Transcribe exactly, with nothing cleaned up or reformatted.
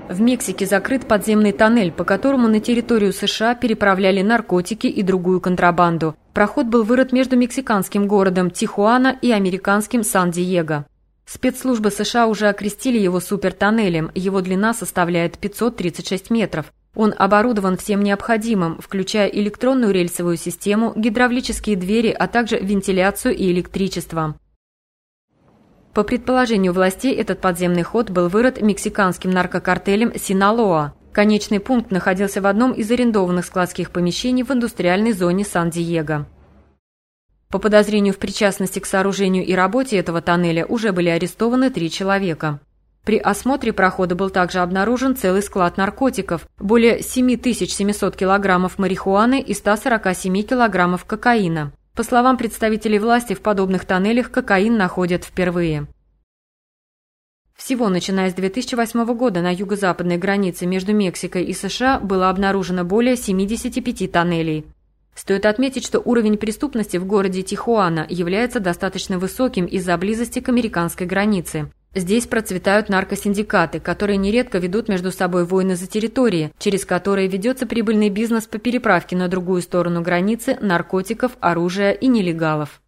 В Мексике закрыт подземный тоннель, по которому на территорию США переправляли наркотики и другую контрабанду. Проход был вырыт между мексиканским городом Тихуана и американским Сан-Диего. Спецслужбы США уже окрестили его супертоннелем, его длина составляет пятьсот тридцать шесть метров. Он оборудован всем необходимым, включая электронную рельсовую систему, гидравлические двери, а также вентиляцию и электричество. По предположению властей, этот подземный ход был вырыт мексиканским наркокартелем «Синалоа». Конечный пункт находился в одном из арендованных складских помещений в индустриальной зоне Сан-Диего. По подозрению в причастности к сооружению и работе этого тоннеля уже были арестованы три человека. При осмотре прохода был также обнаружен целый склад наркотиков, более семь тысяч семьсот килограммов марихуаны и сто сорок семь килограммов кокаина. По словам представителей власти, в подобных тоннелях кокаин находят впервые. Всего, начиная с две тысячи восьмого года, на юго-западной границе между Мексикой и США было обнаружено более семидесяти пяти тоннелей. Стоит отметить, что уровень преступности в городе Тихуана является достаточно высоким из-за близости к американской границе. Здесь процветают наркосиндикаты, которые нередко ведут между собой войны за территории, через которые ведется прибыльный бизнес по переправке на другую сторону границы наркотиков, оружия и нелегалов.